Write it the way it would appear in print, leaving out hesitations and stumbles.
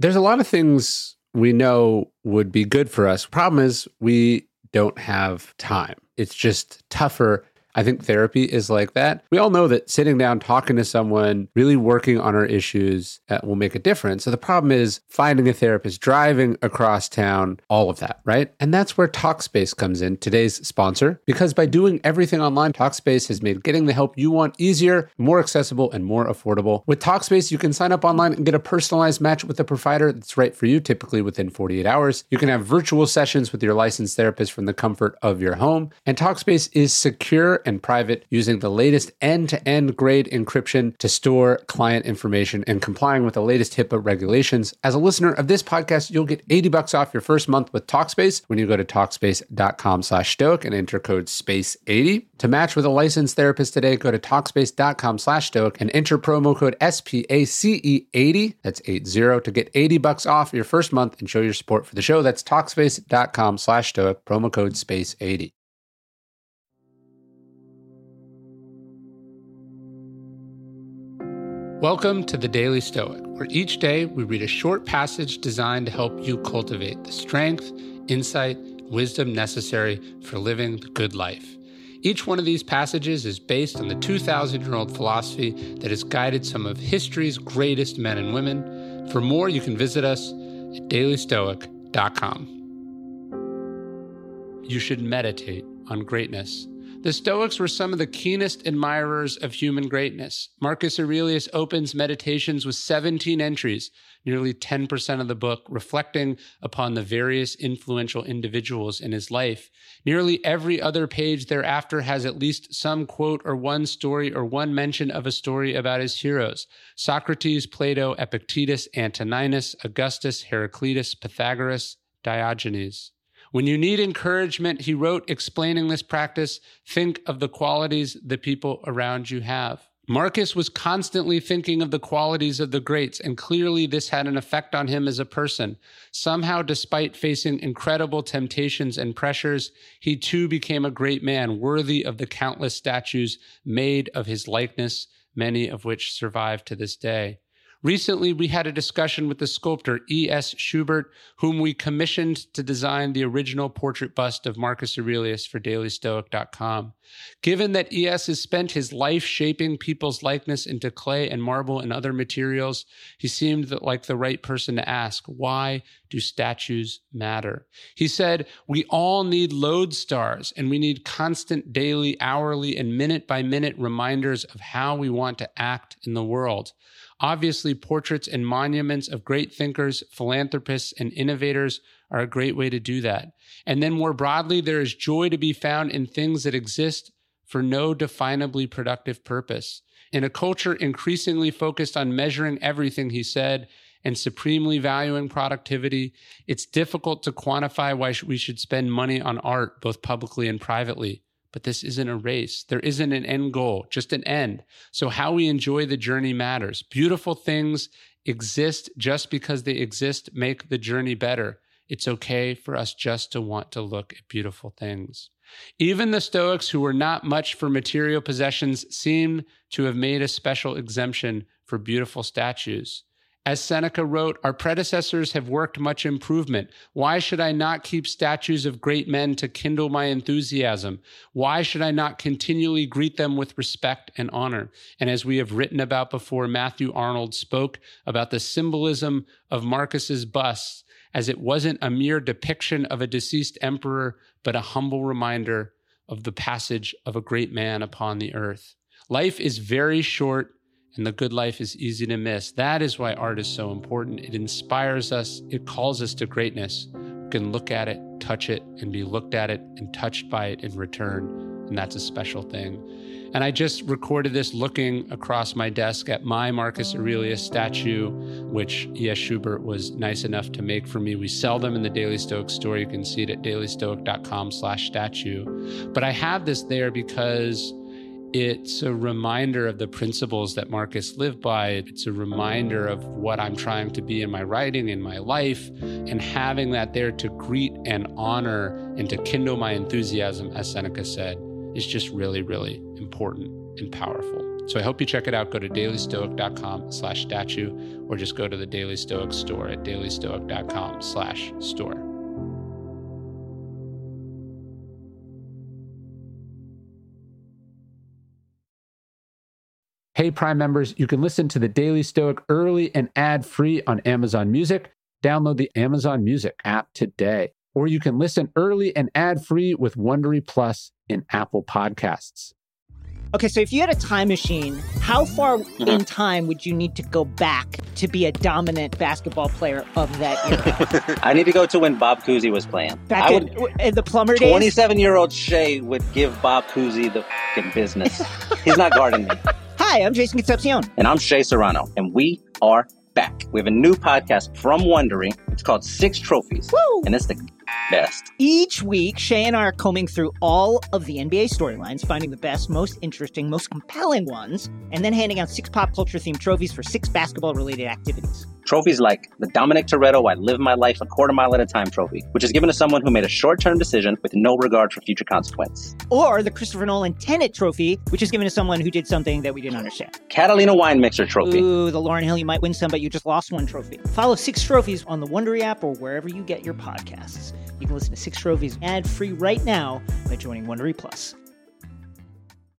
There's a lot of things we know would be good for us. Problem is, we don't have time. It's just tougher. I think therapy is like that. We all know that sitting down, talking to someone, really working on our issues will make a difference. So the problem is finding a therapist, driving across town, all of that, right? And that's where Talkspace comes in, today's sponsor, because by doing everything online, Talkspace has made getting the help you want easier, more accessible, and more affordable. With Talkspace, you can sign up online and get a personalized match with a provider that's right for you, typically within 48 hours. You can have virtual sessions with your licensed therapist from the comfort of your home. And Talkspace is secure and private, using the latest end-to-end grade encryption to store client information and complying with the latest HIPAA regulations. As a listener of this podcast, you'll get $80 off your first month with Talkspace when you go to Talkspace.com/stoic and enter code SPACE80. To match with a licensed therapist today, go to Talkspace.com/stoic and enter promo code SPACE80, that's 80, to get $80 off your first month and show your support for the show. That's Talkspace.com/stoic, promo code SPACE80. Welcome to the Daily Stoic, where each day we read a short passage designed to help you cultivate the strength, insight, wisdom necessary for living the good life. Each one of these passages is based on the 2,000-year-old philosophy that has guided some of history's greatest men and women. For more, you can visit us at dailystoic.com. You should meditate on greatness. The Stoics were some of the keenest admirers of human greatness. Marcus Aurelius opens Meditations with 17 entries, nearly 10% of the book, reflecting upon the various influential individuals in his life. Nearly every other page thereafter has at least some quote or one story or one mention of a story about his heroes: Socrates, Plato, Epictetus, Antoninus, Augustus, Heraclitus, Pythagoras, Diogenes. When you need encouragement, he wrote, explaining this practice, think of the qualities the people around you have. Marcus was constantly thinking of the qualities of the greats, and clearly this had an effect on him as a person. Somehow, despite facing incredible temptations and pressures, he too became a great man, worthy of the countless statues made of his likeness, many of which survive to this day. Recently, we had a discussion with the sculptor E.S. Schubert, whom we commissioned to design the original portrait bust of Marcus Aurelius for DailyStoic.com. Given that E.S. has spent his life shaping people's likeness into clay and marble and other materials, he seemed like the right person to ask, why do statues matter? He said, we all need lodestars, and we need constant daily, hourly, and minute-by-minute reminders of how we want to act in the world. Obviously, portraits and monuments of great thinkers, philanthropists, and innovators are a great way to do that. And then more broadly, there is joy to be found in things that exist for no definably productive purpose. In a culture increasingly focused on measuring everything, he said, and supremely valuing productivity, it's difficult to quantify why we should spend money on art, both publicly and privately. But this isn't a race. There isn't an end goal, just an end. So how we enjoy the journey matters. Beautiful things exist just because they exist, make the journey better. It's okay for us just to want to look at beautiful things. Even the Stoics, who were not much for material possessions, seem to have made a special exemption for beautiful statues. As Seneca wrote, our predecessors have worked much improvement. Why should I not keep statues of great men to kindle my enthusiasm? Why should I not continually greet them with respect and honor? And as we have written about before, Matthew Arnold spoke about the symbolism of Marcus's busts, as it wasn't a mere depiction of a deceased emperor, but a humble reminder of the passage of a great man upon the earth. Life is very short, and the good life is easy to miss. That is why art is so important. It inspires us. It calls us to greatness. We can look at it, touch it, and be looked at it and touched by it in return. And that's a special thing. And I just recorded this looking across my desk at my Marcus Aurelius statue, which E.S. Schubert was nice enough to make for me. We sell them in the Daily Stoic store. You can see it at dailystoic.com/statue. But I have this there because it's a reminder of the principles that Marcus lived by. It's a reminder of what I'm trying to be in my writing, in my life, and having that there to greet and honor and to kindle my enthusiasm, as Seneca said, is just really, really important and powerful. So I hope you check it out. Go to dailystoic.com/statue, or just go to the Daily Stoic store at dailystoic.com/store. Hey, Prime members, you can listen to the Daily Stoic early and ad-free on Amazon Music. Download the Amazon Music app today. Or you can listen early and ad-free with Wondery Plus in Apple Podcasts. Okay, so if you had a time machine, how far in time would you need to go back to be a dominant basketball player of that era? I need to go to when Bob Cousy was playing. Back in the plumber days? 27-year-old Shea would give Bob Cousy the fucking business. He's not guarding me. Hi, I'm Jason Concepcion. And I'm Shea Serrano. And we are back. We have a new podcast from Wondery. It's called Six Trophies. Woo! And it's the best. Each week, Shea and I are combing through all of the NBA storylines, finding the best, most interesting, most compelling ones, and then handing out 6 pop culture-themed trophies for 6 basketball-related activities. Trophies like the Dominic Toretto I Live My Life a Quarter Mile at a Time trophy, which is given to someone who made a short-term decision with no regard for future consequence. Or the Christopher Nolan Tenet trophy, which is given to someone who did something that we didn't understand. Catalina Wine Mixer trophy. Ooh, the Lauryn Hill You Might Win Some, But You Just Lost One trophy. Follow 6 Trophies on the Wondery app or wherever you get your podcasts. You can listen to 6 Trophies ad-free right now by joining Wondery Plus.